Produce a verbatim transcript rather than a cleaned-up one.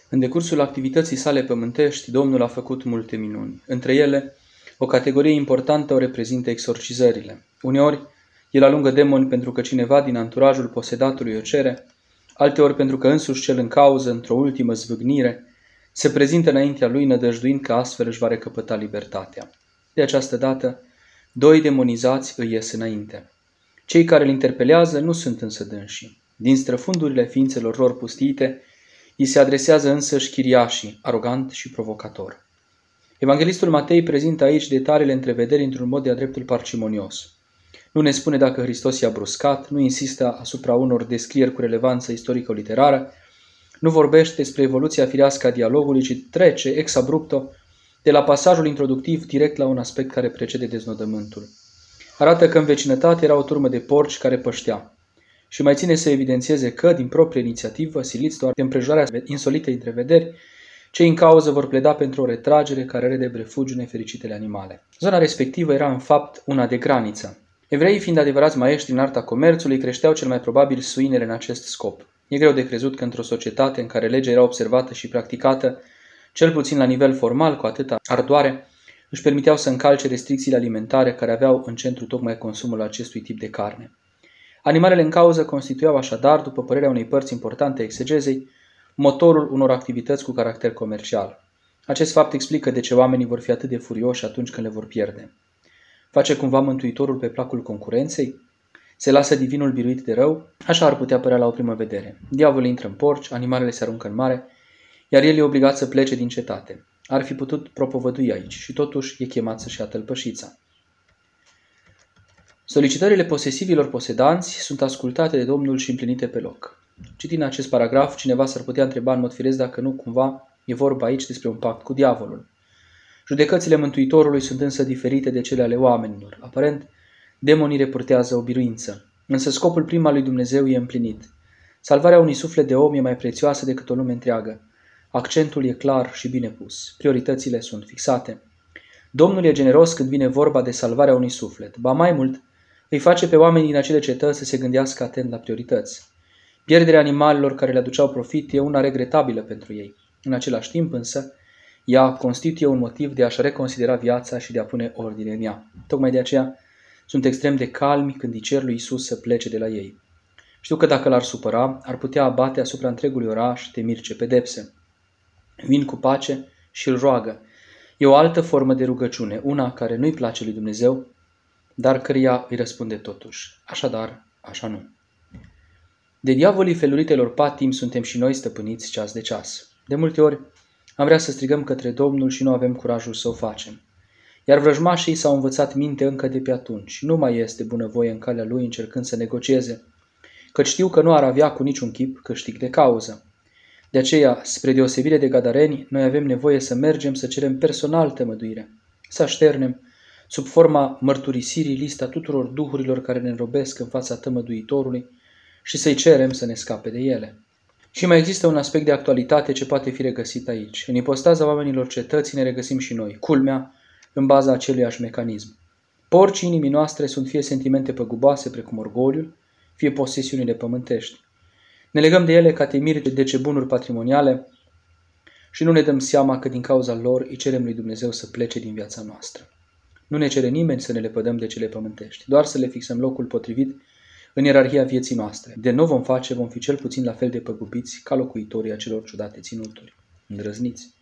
În decursul activității sale pământești, Domnul a făcut multe minuni. Între ele, o categorie importantă o reprezintă exorcizările. Uneori, el alungă demoni pentru că cineva din anturajul posedatului o cere, alteori pentru că însuși cel în cauză, într-o ultimă zvâgnire, se prezintă înaintea lui nădăjduind că astfel își va recăpăta libertatea. De această dată, doi demonizați îi ies înainte. Cei care îl interpelează nu sunt însă dânsii. Din străfundurile ființelor lor pustite, îi se adresează însăși chiriașii, arogant și provocator. Evanghelistul Matei prezintă aici detaliile întrevederii într-un mod de-a dreptul parcimonios. Nu ne spune dacă Hristos i-a bruscat, nu insistă asupra unor descrieri cu relevanță istorico-literară, nu vorbește despre evoluția firească a dialogului, ci trece ex abrupto de la pasajul introductiv direct la un aspect care precede deznodământul. Arată că în vecinătate era o turmă de porci care păștea și mai ține să evidențieze că, din proprie inițiativă, siliți doar de împrejurarea insolitei întrevederi, cei în cauză vor pleda pentru o retragere care rede refugiu nefericitele animale. Zona respectivă era în fapt una de graniță. Evreii, fiind adevărați maestri în arta comerțului, creșteau cel mai probabil suinele în acest scop. E greu de crezut că într-o societate în care legea era observată și practicată, cel puțin la nivel formal, cu atâta ardoare, își permiteau să încalce restricțiile alimentare care aveau în centru tocmai consumul acestui tip de carne. Animalele în cauză constituiau așadar, după părerea unei părți importante a exegezei, motorul unor activități cu caracter comercial. Acest fapt explică de ce oamenii vor fi atât de furioși atunci când le vor pierde. Face cumva Mântuitorul pe placul concurenței? Se lasă divinul biruit de rău? Așa ar putea părea la o primă vedere. Diavolul intră în porci, animalele se aruncă în mare, iar el e obligat să plece din cetate. Ar fi putut propovădui aici și totuși e chemat să-și ia tălpășița. Solicitările posesivilor posedanți sunt ascultate de Domnul și împlinite pe loc. Citind acest paragraf, cineva s-ar putea întreba în mod firesc dacă nu cumva e vorba aici despre un pact cu diavolul. Judecățile Mântuitorului sunt însă diferite de cele ale oamenilor. Aparent, demonii repurtează o biruință. Însă scopul prim al lui Dumnezeu e împlinit. Salvarea unui suflet de om e mai prețioasă decât o lume întreagă. Accentul e clar și bine pus. Prioritățile sunt fixate. Domnul e generos când vine vorba de salvarea unui suflet. Ba mai mult, îi face pe oamenii din acele cetăți să se gândească atent la priorități. Pierderea animalelor care le aduceau profit e una regretabilă pentru ei. În același timp însă, ea constituie un motiv de a-și reconsidera viața și de a pune ordine în ea. Tocmai de aceea sunt extrem de calmi când îi cer lui Iisus să plece de la ei. Știu că dacă l-ar supăra, ar putea abate asupra întregului oraș temiri ce pedepse. Vin cu pace și îl roagă. E o altă formă de rugăciune, una care nu-i place lui Dumnezeu, dar căreia îi răspunde totuși. Așadar, așa nu. De diavolii feluritelor patimi suntem și noi stăpâniți ceas de ceas. De multe ori am vrea să strigăm către Domnul și nu avem curajul să o facem. Iar vrăjmașii s-au învățat minte încă de pe atunci. Nu mai este bunăvoie în calea lui încercând să negocieze, căci știu că nu ar avea cu niciun chip câștig de cauză. De aceea, spre deosebire de gadareni, noi avem nevoie să mergem să cerem personal tămăduire, să așternem, sub forma mărturisirii, lista tuturor duhurilor care ne înrobesc în fața tămăduitorului și să-i cerem să ne scape de ele. Și mai există un aspect de actualitate ce poate fi regăsit aici. În ipostaza oamenilor cetății ne regăsim și noi, culmea, în baza aceluiași mecanism. Porcii inimii noastre sunt fie sentimente păguboase precum orgoliul, fie posesiunile pământești. Ne legăm de ele ca temiri de ce bunuri patrimoniale și nu ne dăm seama că din cauza lor îi cerem lui Dumnezeu să plece din viața noastră. Nu ne cere nimeni să ne lepădăm de cele pământești, doar să le fixăm locul potrivit în ierarhia vieții noastre. De nu vom face, vom fi cel puțin la fel de păgubiți ca locuitorii acelor ciudate ținuturi. Îndrăzniți!